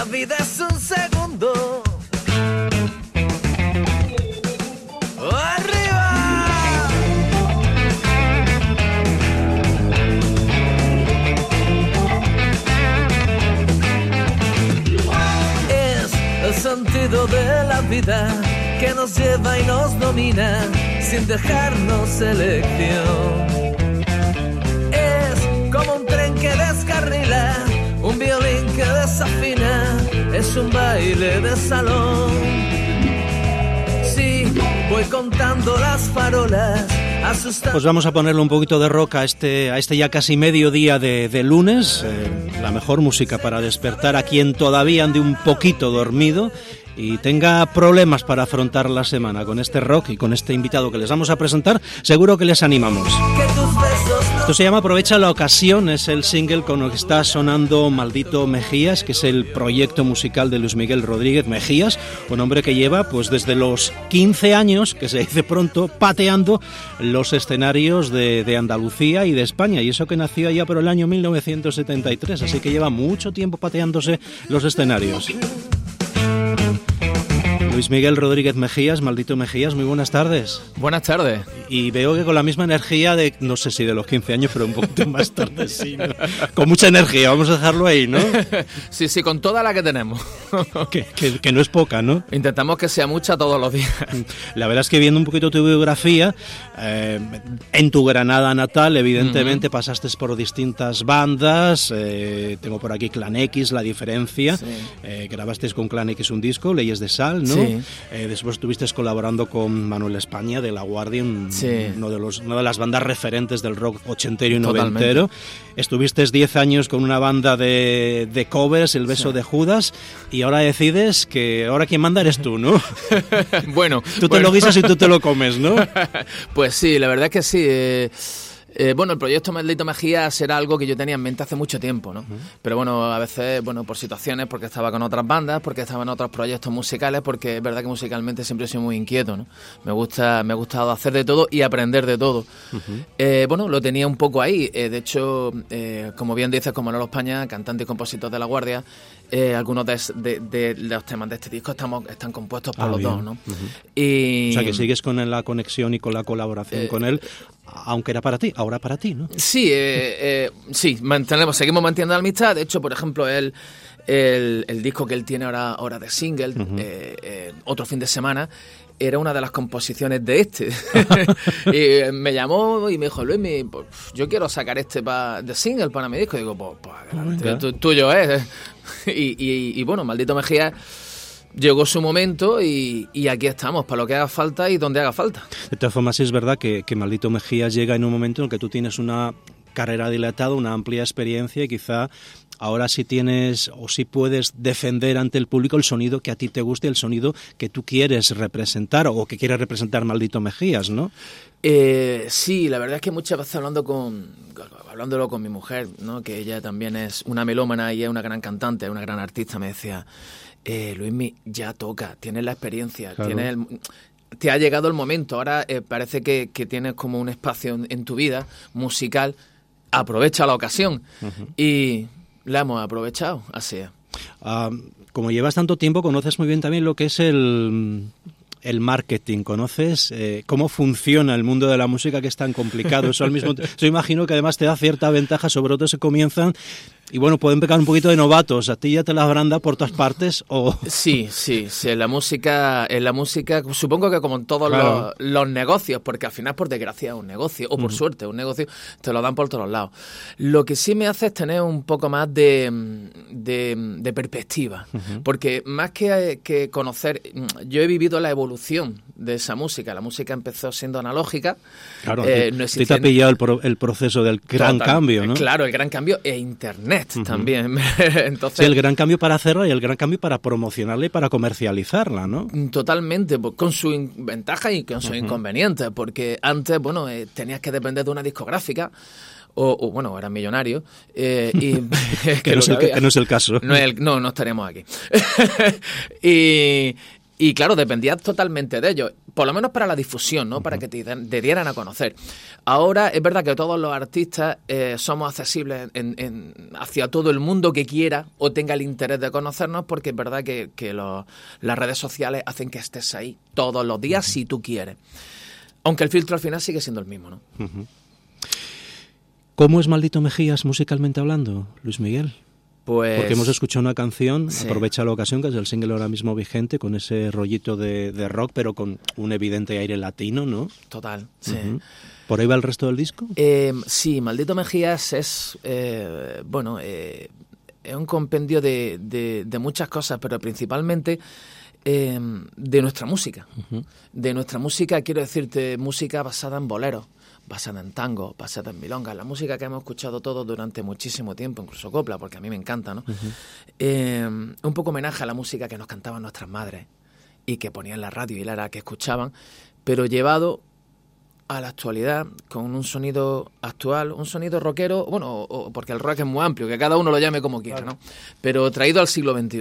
vida es un segundo. El sentido de la vida que nos lleva y nos domina sin dejarnos elección. Es como un tren que descarrila, un violín que desafina, es un baile de salón. Sí, voy contando las farolas. Pues vamos a ponerle un poquito de rock a este ya casi mediodía de lunes, la mejor música para despertar a quien todavía ande un poquito dormido y tenga problemas para afrontar la semana. Con este rock y con este invitado que les vamos a presentar, seguro que les animamos. Esto se llama Aprovecha la ocasión, es el single con el que está sonando Maldito Mejías, que es el proyecto musical de Luis Miguel Rodríguez Mejías, un hombre que lleva pues desde los 15 años, que se dice pronto, pateando los escenarios de Andalucía y de España, y eso que nació allá por el año 1973, así que lleva mucho tiempo pateándose los escenarios. Luis Miguel Rodríguez Mejías, Maldito Mejías, muy buenas tardes. Buenas tardes. Y veo que con la misma energía de, no sé si de los 15 años, pero un poquito más tarde sí, ¿no? Con mucha energía, vamos a dejarlo ahí, ¿no? Sí, con toda la que tenemos. Que no es poca, ¿no? Intentamos que sea mucha todos los días. La verdad es que viendo un poquito tu biografía, en tu Granada natal, evidentemente pasaste por distintas bandas, tengo por aquí Clan X, La Diferencia, sí. Grabasteis con Clan X un disco, Leyes de Sal, ¿no? Sí. Después estuviste colaborando con Manuel España de La Guardia, una de las bandas referentes del rock ochentero y noventero. Totalmente. Estuviste 10 años con una banda de covers, El Beso de Judas, y ahora decides que ahora quien manda eres tú, ¿no? Bueno. Tú te lo guisas y tú te lo comes, ¿no? Pues sí, la verdad es que sí. Bueno, el proyecto Maldito Mejías era algo que yo tenía en mente hace mucho tiempo, ¿no? Pero bueno, a veces, por situaciones, porque estaba con otras bandas, porque estaba en otros proyectos musicales, porque es verdad que musicalmente siempre he sido muy inquieto, ¿no? Me ha gustado hacer de todo y aprender de todo. Lo tenía un poco ahí. De hecho, como bien dices, como Manolo España, cantante y compositor de La Guardia, algunos de los temas de este disco están compuestos por los dos, ¿no? O sea, que sigues con la conexión y con la colaboración con él, aunque era para ti, ahora para ti, ¿no? Sí, seguimos manteniendo la amistad. De hecho, por ejemplo, el disco que él tiene ahora de single, Otro fin de semana, era una de las composiciones de este. Y me llamó y me dijo, Luis, pues, yo quiero sacar de single para mi disco. Y digo, pues adelante, tuyo es. Y bueno, Maldito Mejía llegó su momento y aquí estamos, para lo que haga falta y donde haga falta. De todas formas, sí es verdad que Maldito Mejías llega en un momento en el que tú tienes una carrera dilatada, una amplia experiencia y quizá ahora sí tienes o sí puedes defender ante el público el sonido que a ti te guste, el sonido que tú quieres representar o que quiere representar Maldito Mejías, ¿no? Sí, la verdad es que muchas veces hablándolo con mi mujer, ¿no? Que ella también es una melómana y es una gran cantante, una gran artista, me decía, Luismi, ya toca, tienes la experiencia, claro. Te ha llegado el momento, ahora parece que tienes como un espacio en tu vida musical, aprovecha la ocasión. Y la hemos aprovechado, así es. Como llevas tanto tiempo, conoces muy bien también lo que es el marketing, conoces cómo funciona el mundo de la música, que es tan complicado. Eso al mismo yo imagino que además te da cierta ventaja, sobre todo si comienzan y bueno, pueden pecar un poquito de novatos. ¿A ti ya te las habrán dado por todas partes? O... Sí, en la música supongo que como en todos claro. los negocios, porque al final por desgracia es un negocio, o por suerte un negocio, te lo dan por todos lados. Lo que sí me hace es tener un poco más de perspectiva, porque más que conocer, yo he vivido la evolución de esa música. La música empezó siendo analógica. Claro, no existía... te ha pillado el proceso del gran cambio, ¿no? Claro, el gran cambio e Internet también. Entonces, sí, el gran cambio para hacerla y el gran cambio para promocionarla y para comercializarla, ¿no? Totalmente, con sus ventajas y con sus inconvenientes, porque antes, tenías que depender de una discográfica, o eras millonario, y que no es el caso. No estaríamos aquí. Y claro, dependías totalmente de ellos, por lo menos para la difusión, ¿no? Para que te dieran a conocer. Ahora es verdad que todos los artistas somos accesibles hacia todo el mundo que quiera o tenga el interés de conocernos, porque es verdad que las redes sociales hacen que estés ahí todos los días si tú quieres. Aunque el filtro al final sigue siendo el mismo, ¿no? ¿Cómo es Maldito Mejías musicalmente hablando, Luis Miguel? Pues, porque hemos escuchado una canción, sí. Aprovecha la ocasión, que es el single ahora mismo vigente, con ese rollito de rock, pero con un evidente aire latino, ¿no? Total, sí. ¿Por ahí va el resto del disco? Sí, Maldito Mejías es, es un compendio de muchas cosas, pero principalmente de nuestra música. De nuestra música, quiero decirte, música basada en boleros, basada en tango, basada en milongas, la música que hemos escuchado todos durante muchísimo tiempo, incluso copla, porque a mí me encanta, ¿no? Un poco homenaje a la música que nos cantaban nuestras madres y que ponían en la radio y la que escuchaban, pero llevado a la actualidad con un sonido actual, un sonido rockero, bueno, porque el rock es muy amplio, que cada uno lo llame como quiera, ¿no? Pero traído al siglo XXI.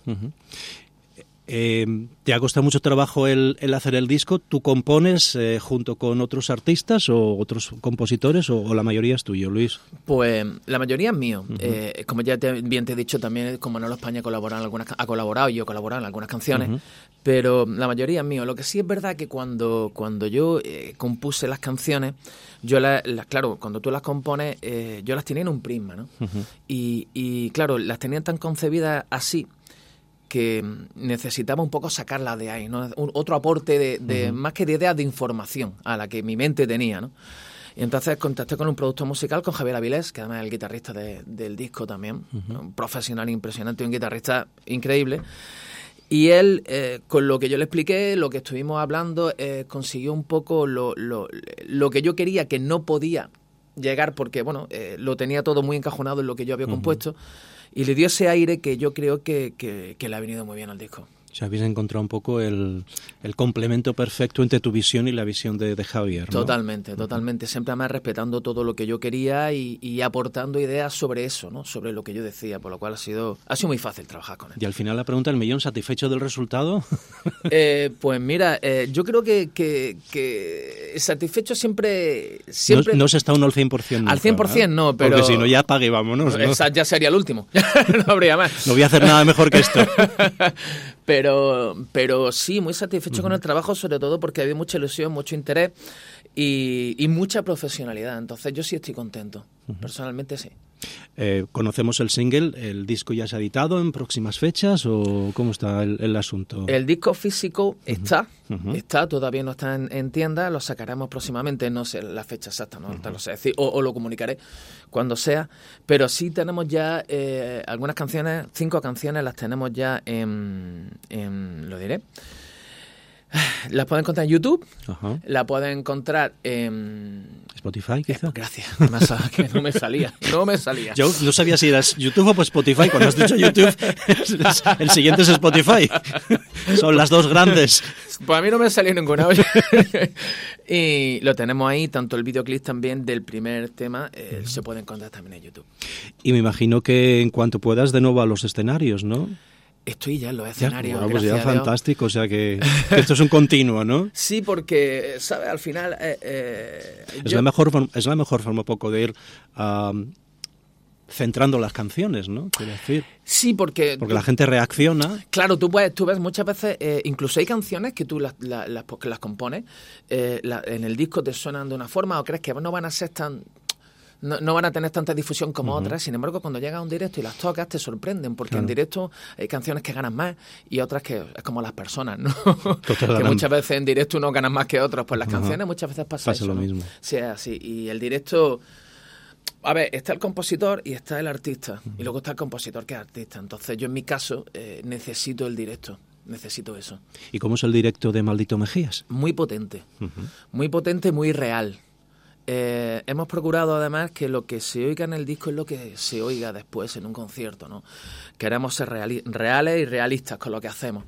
¿Te ha costado mucho trabajo el hacer el disco? ¿Tú compones junto con otros artistas o otros compositores o la mayoría es tuyo, Luis? Pues la mayoría es mío. Como ya bien te he dicho, también como Manolo España ha colaborado y yo he colaborado en algunas canciones, pero la mayoría es mío. Lo que sí es verdad que cuando yo compuse las canciones, yo claro, cuando tú las compones, yo las tenía en un prisma, ¿no? Y claro, las tenía tan concebidas así, que necesitaba un poco sacarla de ahí, ¿no? Otro aporte de más que de ideas, de información a la que mi mente tenía, ¿no? Y entonces contacté con un productor musical, con Javier Avilés, que además es el guitarrista del disco también, un profesional impresionante, un guitarrista increíble. Y él, con lo que yo le expliqué, lo que estuvimos hablando, consiguió un poco lo que yo quería, que no podía llegar porque, bueno, lo tenía todo muy encajonado en lo que yo había compuesto. Y le dio ese aire que yo creo que le ha venido muy bien al disco. O sea, habéis encontrado un poco el complemento perfecto entre tu visión y la visión de Javier, ¿no? Totalmente, totalmente. Siempre además respetando todo lo que yo quería y aportando ideas sobre eso, ¿no? Sobre lo que yo decía, por lo cual ha sido muy fácil trabajar con él. Y al final la pregunta del millón, ¿satisfecho del resultado? Pues mira, yo creo que satisfecho siempre... No se está uno al 100%. Nunca, al 100% no, pero... Porque si no ya apague y vámonos, ¿no? Esa ya sería el último. No habría más. No voy a hacer nada mejor que esto. Pero sí, muy satisfecho con el trabajo, sobre todo porque había mucha ilusión, mucho interés y mucha profesionalidad. Entonces yo sí estoy contento, personalmente sí. ¿Conocemos el single? ¿El disco ya se ha editado en próximas fechas o cómo está el asunto? El disco físico está, todavía no está en tienda, lo sacaremos próximamente, no sé la fecha exacta, no te lo sé decir, o lo comunicaré cuando sea, pero sí tenemos ya algunas canciones, 5 canciones las tenemos ya lo diré. Las pueden encontrar en YouTube, la pueden encontrar en... ¿Spotify, quizá? Gracias, que no me salía. Yo no sabía si eras YouTube o pues Spotify. Cuando has dicho YouTube, el siguiente es Spotify. Son las dos grandes. Pues a mí no me salió ninguna. Y lo tenemos ahí, tanto el videoclip también del primer tema, se puede encontrar también en YouTube. Y me imagino que en cuanto puedas, de nuevo a los escenarios, ¿no? Estoy ya en los escenarios. Pues ya fantástico, o sea que esto es un continuo, ¿no? Sí, porque, ¿sabes? Al final... es la mejor forma un poco de ir centrando las canciones, ¿no? Quiero decir. Sí, porque la gente reacciona. Claro, tú ves muchas veces, incluso hay canciones que tú las compones, en el disco te suenan de una forma o crees que no van a ser tan... No van a tener tanta difusión como otras, sin embargo, cuando llegas a un directo y las tocas te sorprenden, porque en directo hay canciones que ganan más y otras que es como las personas, ¿no? Que muchas veces en directo uno ganas más que otros, pues las canciones muchas veces pasa eso, lo ¿no? mismo. Sí, es así. Y el directo... A ver, está el compositor y está el artista, y luego está el compositor que es artista. Entonces yo en mi caso necesito el directo. Necesito eso. ¿Y cómo es el directo de Maldito Mejías? Muy potente, muy real. Hemos procurado además que lo que se oiga en el disco es lo que se oiga después en un concierto, ¿no? Queremos ser reales y realistas con lo que hacemos.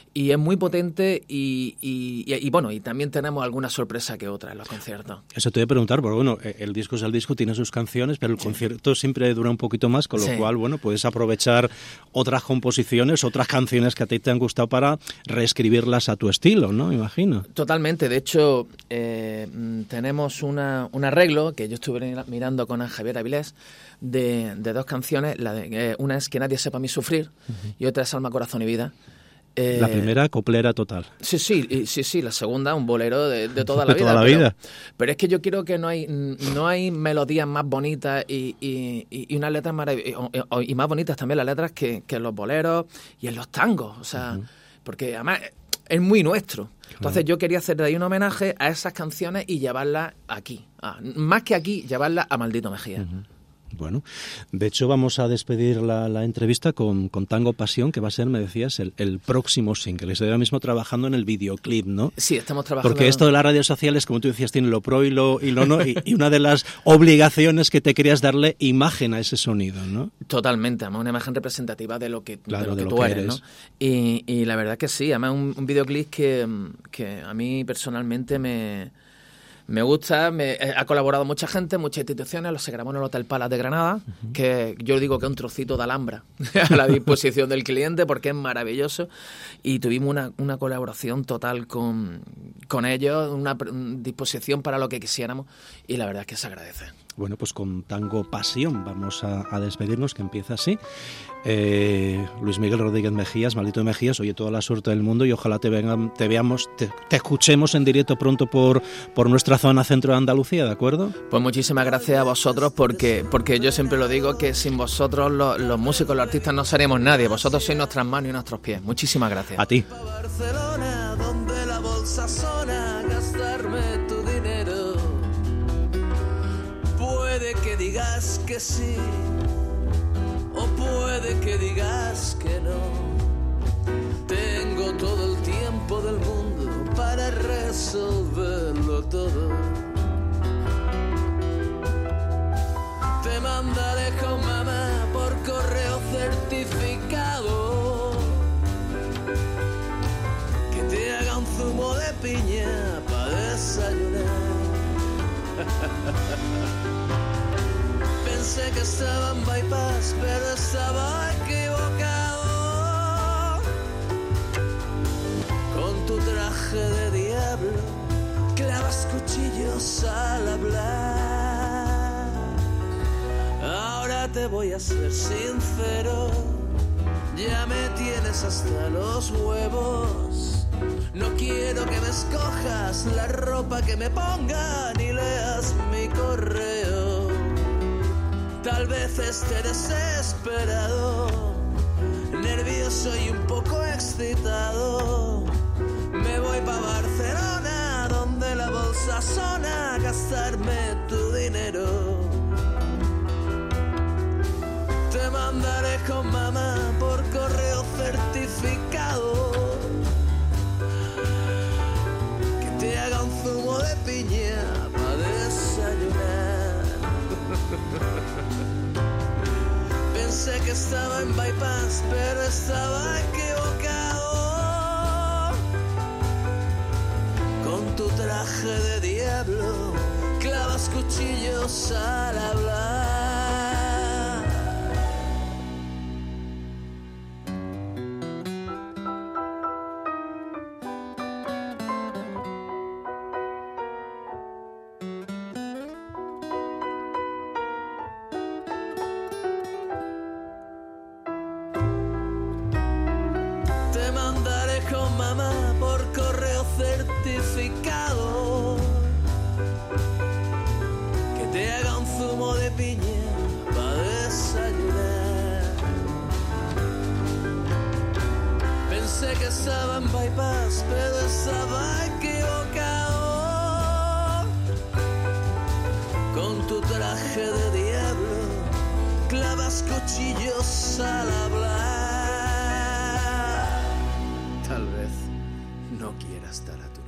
y es muy potente y bueno, y también tenemos alguna sorpresa que otra en los conciertos. Eso te voy a preguntar, porque bueno, el disco es el disco, tiene sus canciones, pero el concierto siempre dura un poquito más, con lo cual, bueno, puedes aprovechar otras composiciones, otras canciones que a ti te han gustado para reescribirlas a tu estilo, ¿no? Imagino. Totalmente, de hecho, tenemos un arreglo que yo estuve mirando con Javier Avilés de dos canciones, una es Que nadie sepa mi sufrir y otra es Alma, corazón y vida. La primera, coplera total. Sí, la segunda, un bolero de toda la de vida. Toda la vida. Pero es que yo creo que no hay melodías más bonitas y unas letras maravillosas, y más bonitas también las letras que en los boleros y en los tangos, o sea, porque además es muy nuestro. Entonces yo quería hacer de ahí un homenaje a esas canciones y llevarlas aquí. Más que aquí, llevarlas a Maldito Mejía. Bueno, de hecho vamos a despedir la entrevista con Tango Pasión, que va a ser, me decías, el próximo single. Estoy ahora mismo trabajando en el videoclip, ¿no? Sí, estamos trabajando. Porque esto de las redes sociales, como tú decías, tiene lo pro y lo no, y una de las obligaciones que te querías darle imagen a ese sonido, ¿no? Totalmente, además una imagen representativa de lo que, claro, de lo que tú eres, ¿no? Y la verdad que sí, además un videoclip que a mí personalmente me gusta, ha colaborado mucha gente, muchas instituciones, se grabó en el Hotel Palace de Granada, que yo digo que es un trocito de Alhambra a la disposición del cliente porque es maravilloso, y tuvimos una colaboración total con ellos, una disposición para lo que quisiéramos, y la verdad es que se agradece. Bueno, pues con Tango Pasión vamos a despedirnos, que empieza así. Luis Miguel Rodríguez Mejías, Maldito Mejías, oye, toda la suerte del mundo y ojalá te veamos, te escuchemos en directo pronto por nuestra zona centro de Andalucía, ¿de acuerdo? Pues muchísimas gracias a vosotros porque yo siempre lo digo que sin vosotros los músicos, los artistas no seremos nadie, vosotros sois nuestras manos y nuestros pies. Muchísimas gracias. A ti. Barcelona, donde la bolsa sona, gastarme tu dinero. Puede que digas que sí, o puede que digas que no. Tengo todo el tiempo del mundo para resolverlo todo. Te mandaré con mamá por correo certificado, que te haga un zumo de piña para desayunar. Pensé que estaba en bypass, pero estaba equivocado. Con tu traje de diablo, clavas cuchillos al hablar. Ahora te voy a ser sincero, ya me tienes hasta los huevos. No quiero que me escojas la ropa que me ponga, ni leas mi correo. Tal vez esté desesperado, nervioso y un poco excitado. Me voy pa' Barcelona, donde la bolsa sona, a gastarme tu dinero. Te mandaré con mamá por correo certificado, que te haga un zumo de piña pa' desayunar. Pensé que estaba en bypass, pero estaba equivocado. Con tu traje de diablo, clavas cuchillos al hablar. Mamá por correo certificado, que te haga un zumo de piña para desayunar. Pensé que estaba en bypass, pero estaba equivocado. Con tu traje de diablo, clavas cuchillos al hablar. Tal vez no quiera estar a tu